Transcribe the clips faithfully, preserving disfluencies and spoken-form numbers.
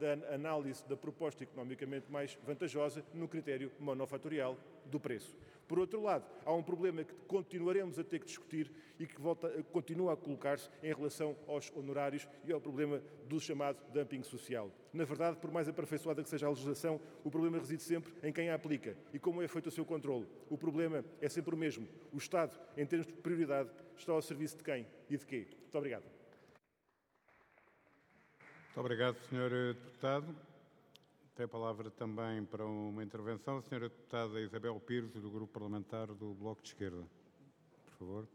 da análise da proposta economicamente mais vantajosa no critério monofatorial do preço. Por outro lado, há um problema que continuaremos a ter que discutir e que volta, continua a colocar-se em relação aos honorários e ao problema do chamado dumping social. Na verdade, por mais aperfeiçoada que seja a legislação, o problema reside sempre em quem a aplica e como é feito o seu controle. O problema é sempre o mesmo. O Estado, em termos de prioridade, está ao serviço de quem e de quê? Muito obrigado. Muito obrigado, senhor Deputado. Tem a palavra também para uma intervenção a senhora Deputada Isabel Pires, do Grupo Parlamentar do Bloco de Esquerda. Por favor.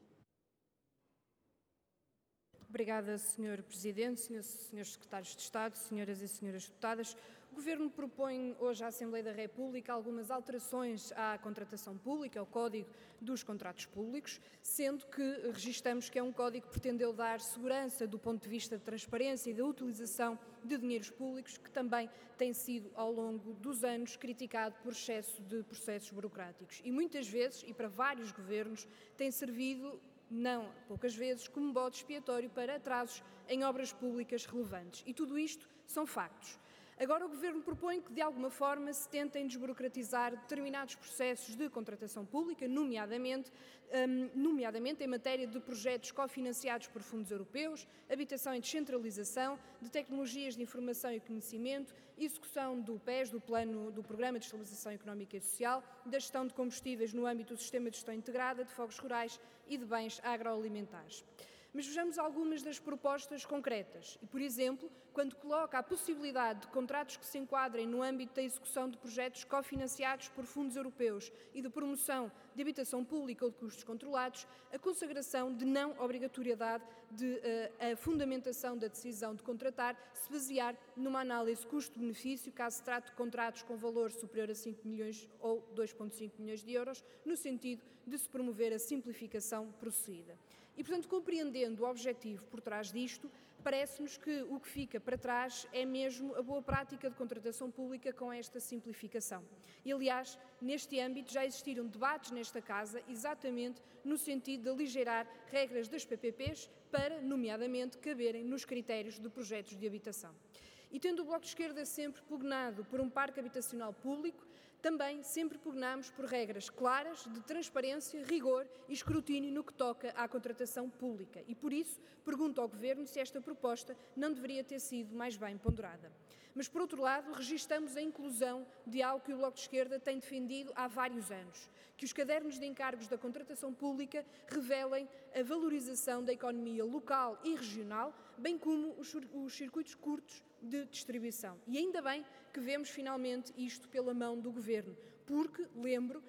Obrigada, senhor Presidente, senhores, senhores Secretários de Estado, senhoras e senhores deputadas. O Governo propõe hoje à Assembleia da República algumas alterações à contratação pública, ao Código dos Contratos Públicos, sendo que registamos que é um código que pretendeu dar segurança do ponto de vista de transparência e da utilização de dinheiros públicos, que também tem sido, ao longo dos anos, criticado por excesso de processos burocráticos. E muitas vezes, e para vários governos, tem servido, não poucas vezes, como bode expiatório para atrasos em obras públicas relevantes. E tudo isto são factos. Agora o Governo propõe que, de alguma forma, se tentem desburocratizar determinados processos de contratação pública, nomeadamente, um, nomeadamente em matéria de projetos cofinanciados por fundos europeus, habitação e descentralização, de tecnologias de informação e conhecimento, execução do P E S, do Plano do Programa de Estabilização Económica e Social, da gestão de combustíveis no âmbito do Sistema de Gestão Integrada, de fogos rurais e de bens agroalimentares. Mas vejamos algumas das propostas concretas e, por exemplo, quando coloca a possibilidade de contratos que se enquadrem no âmbito da execução de projetos cofinanciados por fundos europeus e de promoção de habitação pública ou de custos controlados, a consagração de não obrigatoriedade de uh, a fundamentação da decisão de contratar se basear numa análise custo-benefício, caso se trate de contratos com valor superior a cinco milhões ou dois vírgula cinco milhões de euros, no sentido de se promover a simplificação procedida. E, portanto, compreendendo o objetivo por trás disto, parece-nos que o que fica para trás é mesmo a boa prática de contratação pública com esta simplificação. E, aliás, neste âmbito já existiram debates nesta Casa exatamente no sentido de aligeirar regras das P P Ps para, nomeadamente, caberem nos critérios de projetos de habitação. E tendo o Bloco de Esquerda sempre pugnado por um parque habitacional público, também sempre pugnamos por regras claras de transparência, rigor e escrutínio no que toca à contratação pública. E por isso pergunto ao Governo se esta proposta não deveria ter sido mais bem ponderada. Mas, por outro lado, registamos a inclusão de algo que o Bloco de Esquerda tem defendido há vários anos, que os cadernos de encargos da contratação pública revelem a valorização da economia local e regional, bem como os, os circuitos curtos de distribuição. E ainda bem que vemos finalmente isto pela mão do Governo, porque, lembro,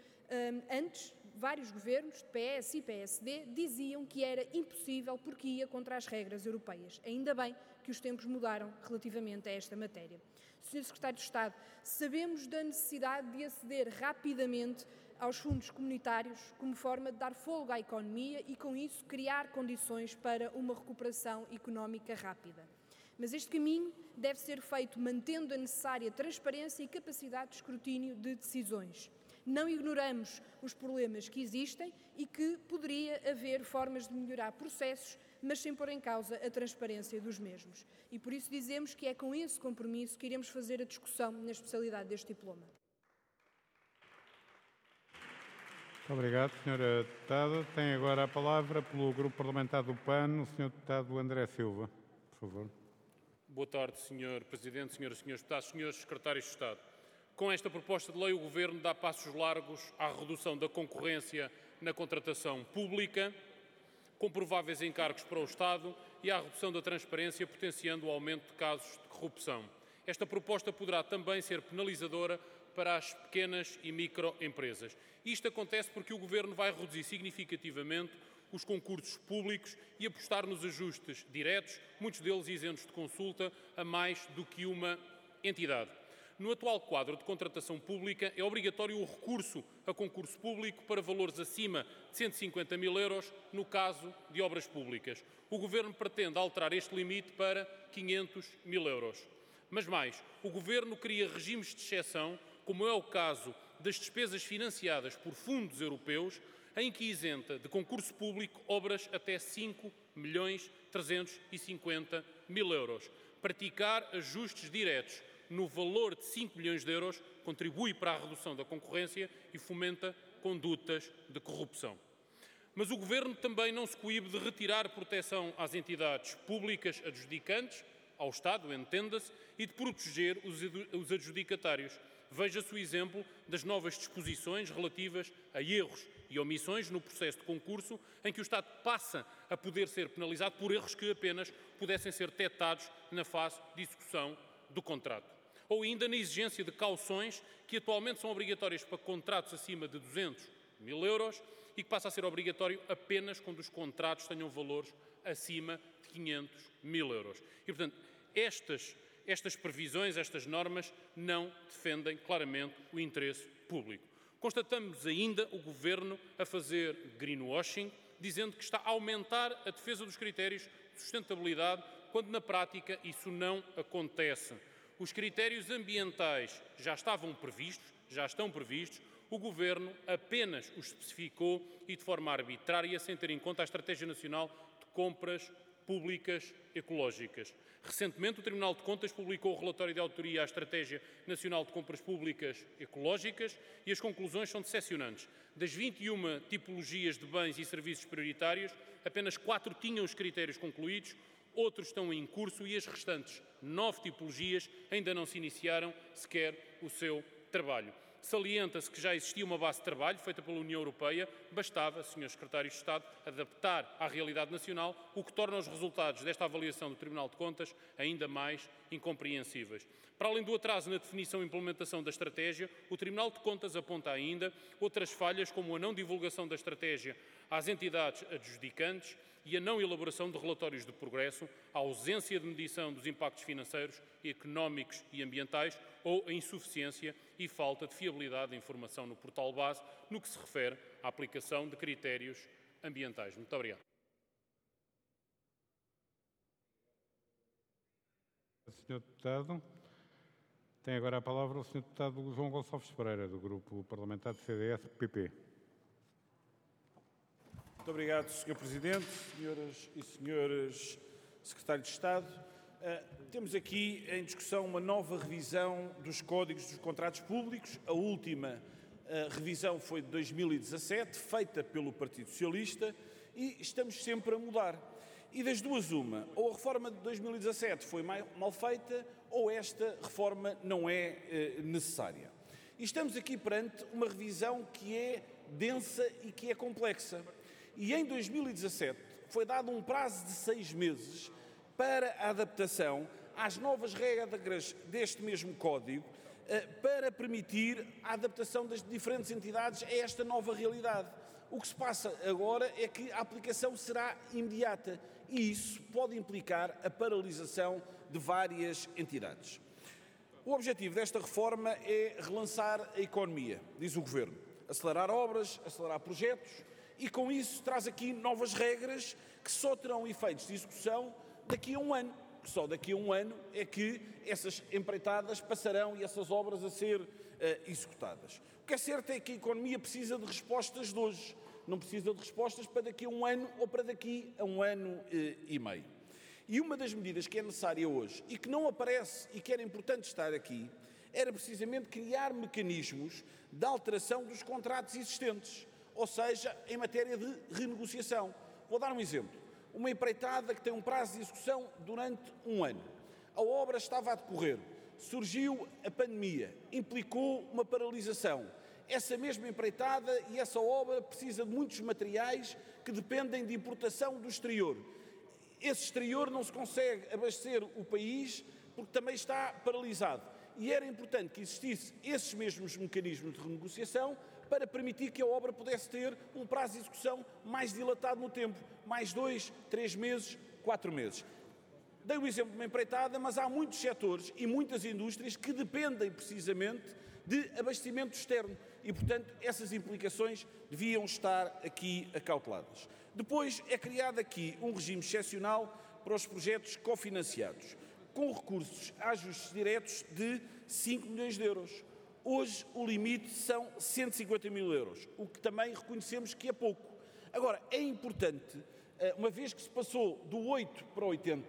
antes vários governos, de P S e P S D, diziam que era impossível porque ia contra as regras europeias. Ainda bem que os tempos mudaram relativamente a esta matéria. senhor Secretário de Estado, sabemos da necessidade de aceder rapidamente aos fundos comunitários como forma de dar folga à economia e, com isso, criar condições para uma recuperação económica rápida. Mas este caminho deve ser feito mantendo a necessária transparência e capacidade de escrutínio de decisões. Não ignoramos os problemas que existem e que poderia haver formas de melhorar processos, mas sem pôr em causa a transparência dos mesmos. E por isso dizemos que é com esse compromisso que iremos fazer a discussão na especialidade deste diploma. Muito obrigado, senhora Deputada. Tem agora a palavra pelo Grupo Parlamentar do P A N, o senhor Deputado André Silva. Por favor. Boa tarde, senhor Presidente, senhoras e senhores deputados, senhores Secretários de Estado. Com esta proposta de lei, o Governo dá passos largos à redução da concorrência na contratação pública, com prováveis encargos para o Estado e à redução da transparência, potenciando o aumento de casos de corrupção. Esta proposta poderá também ser penalizadora para as pequenas e microempresas. Isto acontece porque o Governo vai reduzir significativamente os concursos públicos e apostar nos ajustes diretos, muitos deles isentos de consulta, a mais do que uma entidade. No atual quadro de contratação pública, é obrigatório o recurso a concurso público para valores acima de cento e cinquenta mil euros no caso de obras públicas. O Governo pretende alterar este limite para quinhentos mil euros. Mas mais, o Governo cria regimes de exceção, como é o caso das despesas financiadas por fundos europeus, em que isenta de concurso público obras até cinco milhões trezentos e cinquenta mil euros. praticar ajustes diretos no valor de cinco milhões de euros contribui para a redução da concorrência e fomenta condutas de corrupção. Mas o Governo também não se coíbe de retirar proteção às entidades públicas adjudicantes, ao Estado, entenda-se, e de proteger os adjudicatários. Veja-se o exemplo das novas disposições relativas a erros e omissões no processo de concurso, em que o Estado passa a poder ser penalizado por erros que apenas pudessem ser detectados na fase de execução do contrato. Ou ainda na exigência de cauções, que atualmente são obrigatórias para contratos acima de duzentos mil euros e que passa a ser obrigatório apenas quando os contratos tenham valores acima de quinhentos mil euros. E, portanto, estas, estas previsões, estas normas, não defendem claramente o interesse público. Constatamos ainda o Governo a fazer greenwashing, dizendo que está a aumentar a defesa dos critérios de sustentabilidade, quando na prática isso não acontece. Os critérios ambientais já estavam previstos, já estão previstos, o Governo apenas os especificou e de forma arbitrária, sem ter em conta a Estratégia Nacional de Compras Públicas Ecológicas. Recentemente, o Tribunal de Contas publicou o relatório de autoria à Estratégia Nacional de Compras Públicas Ecológicas e as conclusões são decepcionantes. Das vinte e uma tipologias de bens e serviços prioritários, apenas quatro tinham os critérios concluídos, outros estão em curso e as restantes nove tipologias ainda não se iniciaram sequer o seu trabalho. Salienta-se que já existia uma base de trabalho feita pela União Europeia, bastava, senhores Secretários de Estado, adaptar à realidade nacional, o que torna os resultados desta avaliação do Tribunal de Contas ainda mais incompreensíveis. Para além do atraso na definição e implementação da estratégia, o Tribunal de Contas aponta ainda outras falhas, como a não divulgação da estratégia às entidades adjudicantes e a não elaboração de relatórios de progresso, a ausência de medição dos impactos financeiros, económicos e ambientais ou a insuficiência e falta de fiabilidade da informação no portal base no que se refere à aplicação de critérios ambientais. Muito obrigado. senhor Deputado. Tem agora a palavra o senhor Deputado João Gonçalves Pereira, do Grupo Parlamentar de C D S-P P. Muito obrigado, senhor Presidente, senhoras e senhores Secretários de Estado. Uh, temos aqui em discussão uma nova revisão dos Códigos dos Contratos Públicos. A última uh, revisão foi de dois mil e dezassete, feita pelo Partido Socialista, e estamos sempre a mudar. E das duas uma, ou a reforma de dois mil e dezassete foi mal feita, ou esta reforma não é uh, necessária. E estamos aqui perante uma revisão que é densa e que é complexa. E em dois mil e dezassete foi dado um prazo de seis meses para a adaptação às novas regras deste mesmo Código, para permitir a adaptação das diferentes entidades a esta nova realidade. O que se passa agora é que a aplicação será imediata e isso pode implicar a paralisação de várias entidades. O objetivo desta reforma é relançar a economia, diz o Governo, acelerar obras, acelerar projetos e com isso traz aqui novas regras que só terão efeitos de execução daqui a um ano. Só daqui a um ano é que essas empreitadas passarão e essas obras a ser uh, executadas. O que é certo é que a economia precisa de respostas de hoje, não precisa de respostas para daqui a um ano ou para daqui a um ano uh, e meio. E uma das medidas que é necessária hoje e que não aparece e que era importante estar aqui, era precisamente criar mecanismos de alteração dos contratos existentes, ou seja, em matéria de renegociação. Vou dar um exemplo. Uma empreitada que tem um prazo de execução durante um ano. A obra estava a decorrer, surgiu a pandemia, implicou uma paralisação. Essa mesma empreitada e essa obra precisa de muitos materiais que dependem de importação do exterior. Esse exterior não se consegue abastecer o país porque também está paralisado. E era importante que existissem esses mesmos mecanismos de renegociação para permitir que a obra pudesse ter um prazo de execução mais dilatado no tempo, mais dois, três meses, quatro meses. Dei o exemplo de uma empreitada, mas há muitos setores e muitas indústrias que dependem precisamente de abastecimento externo e, portanto, essas implicações deviam estar aqui acauteladas. Depois é criado aqui um regime excepcional para os projetos cofinanciados, com recursos a ajustes diretos de cinco milhões de euros. Hoje o limite são cento e cinquenta mil euros, o que também reconhecemos que é pouco. Agora, é importante, uma vez que se passou do oito para oitenta,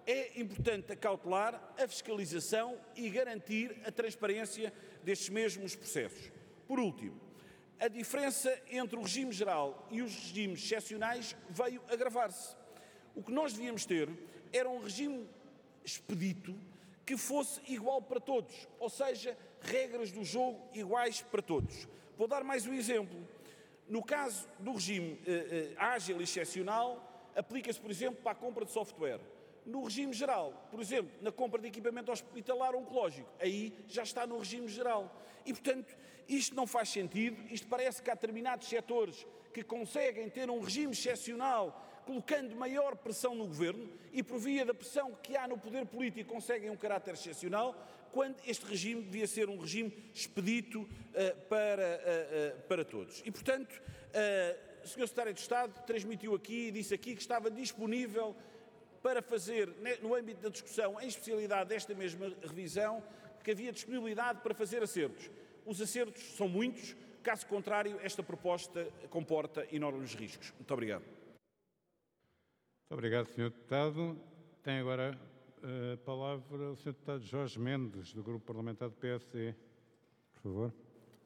é importante acautelar a fiscalização e garantir a transparência destes mesmos processos. Por último, a diferença entre o regime geral e os regimes excepcionais veio agravar-se. O que nós devíamos ter era um regime expedito que fosse igual para todos, ou seja, regras do jogo iguais para todos. Vou dar mais um exemplo. No caso do regime eh, eh, ágil e excepcional, aplica-se, por exemplo, para a compra de software. No regime geral, por exemplo, na compra de equipamento hospitalar ou oncológico, aí já está no regime geral. E, portanto, isto não faz sentido, isto parece que há determinados setores que conseguem ter um regime excepcional, colocando maior pressão no governo e, por via da pressão que há no poder político, conseguem um caráter excepcional, quando este regime devia ser um regime expedito uh, para, uh, uh, para todos. E, portanto, uh, o senhor Secretário de Estado transmitiu aqui e disse aqui que estava disponível para fazer, no âmbito da discussão, em especialidade desta mesma revisão, que havia disponibilidade para fazer acertos. Os acertos são muitos, caso contrário, esta proposta comporta enormes riscos. Muito obrigado. Muito obrigado, senhor Deputado. Tem agora a palavra o senhor Deputado Jorge Mendes, do Grupo Parlamentar do P S D. Por favor.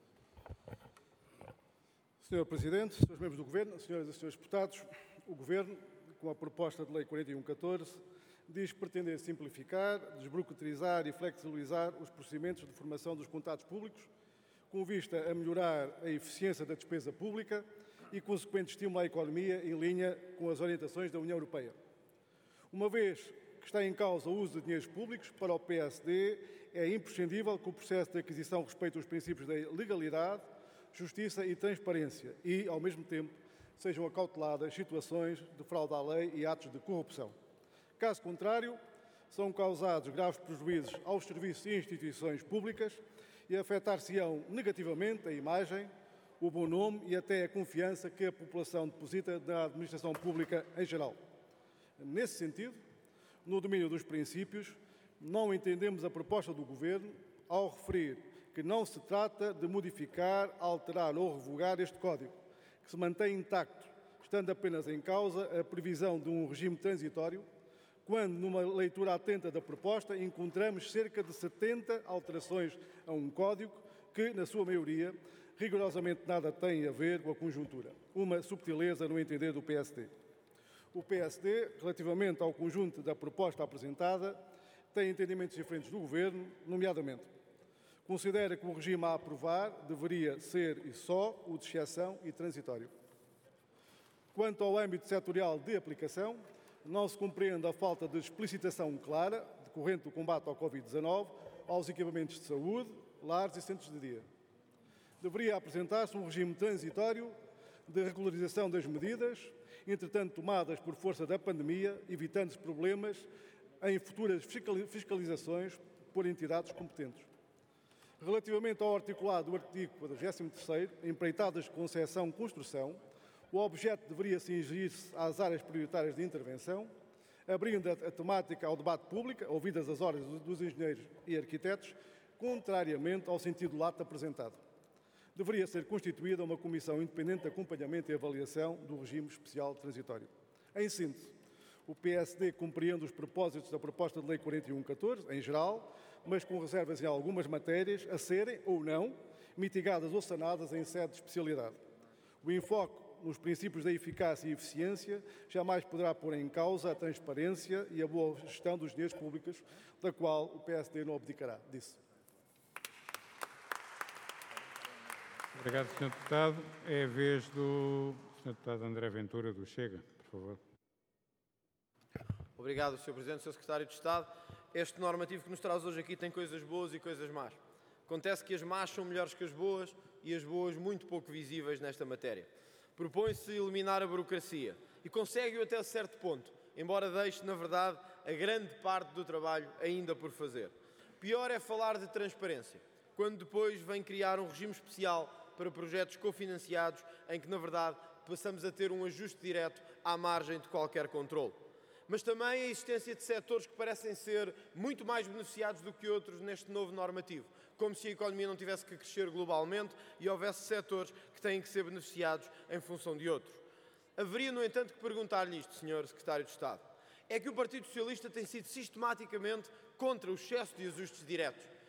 senhor Presidente, senhores membros do Governo, senhoras e senhores deputados, o Governo, com a proposta de Lei quarenta e um catorze, diz pretender simplificar, desburocratizar e flexibilizar os procedimentos de formação dos contratos públicos, com vista a melhorar a eficiência da despesa pública e consequente estímulo à economia em linha com as orientações da União Europeia. Uma vez que está em causa o uso de dinheiros públicos, para o P S D é imprescindível que o processo de aquisição respeite os princípios da legalidade, justiça e transparência e, ao mesmo tempo, sejam acauteladas situações de fraude à lei e atos de corrupção. Caso contrário, são causados graves prejuízos aos serviços e instituições públicas e afetar-se-ão negativamente a imagem, o bom nome e até a confiança que a população deposita na administração pública em geral. Nesse sentido, no domínio dos princípios, não entendemos a proposta do Governo ao referir que não se trata de modificar, alterar ou revogar este Código, que se mantém intacto, estando apenas em causa a previsão de um regime transitório, quando, numa leitura atenta da proposta, encontramos cerca de setenta alterações a um Código que, na sua maioria, rigorosamente nada tem a ver com a conjuntura. Uma subtileza no entender do P S D. O P S D, relativamente ao conjunto da proposta apresentada, tem entendimentos diferentes do Governo, nomeadamente, considera que o regime a aprovar deveria ser e só o de exceção e transitório. Quanto ao âmbito setorial de aplicação, não se compreende a falta de explicitação clara decorrente do combate ao Covid dezanove aos equipamentos de saúde, lares e centros de dia. Deveria apresentar-se um regime transitório de regularização das medidas, entretanto tomadas por força da pandemia, evitando-se problemas em futuras fiscalizações por entidades competentes. Relativamente ao articulado do artigo quadragésimo terceiro, empreitadas de concessão-construção, o objeto deveria cingir-se às áreas prioritárias de intervenção, abrindo a, a temática ao debate público, ouvidas as ordens dos engenheiros e arquitetos, contrariamente ao sentido lato apresentado. Deveria ser constituída uma comissão independente de acompanhamento e avaliação do regime especial transitório. Em síntese, o P S D compreende os propósitos da proposta de Lei quarenta e um catorze, em geral, mas com reservas em algumas matérias a serem, ou não, mitigadas ou sanadas em sede de especialidade. O enfoque nos princípios da eficácia e eficiência jamais poderá pôr em causa a transparência e a boa gestão dos dinheiros públicos, da qual o P S D não abdicará. Disse. Obrigado, senhor Deputado. É a vez do senhor Deputado André Ventura, do Chega, por favor. Obrigado, senhor Presidente, senhor Secretário de Estado. Este normativo que nos traz hoje aqui tem coisas boas e coisas más. Acontece que as más são melhores que as boas e as boas muito pouco visíveis nesta matéria. Propõe-se eliminar a burocracia e consegue-o até certo ponto, embora deixe, na verdade, a grande parte do trabalho ainda por fazer. Pior é falar de transparência, quando depois vem criar um regime especial para projetos cofinanciados em que, na verdade, passamos a ter um ajuste direto à margem de qualquer controle. Mas também a existência de setores que parecem ser muito mais beneficiados do que outros neste novo normativo, como se a economia não tivesse que crescer globalmente e houvesse setores que têm que ser beneficiados em função de outros. Haveria, no entanto, que perguntar-lhe isto, senhor Secretário de Estado. é que o Partido Socialista tem sido sistematicamente contra o excesso de ajustes diretos.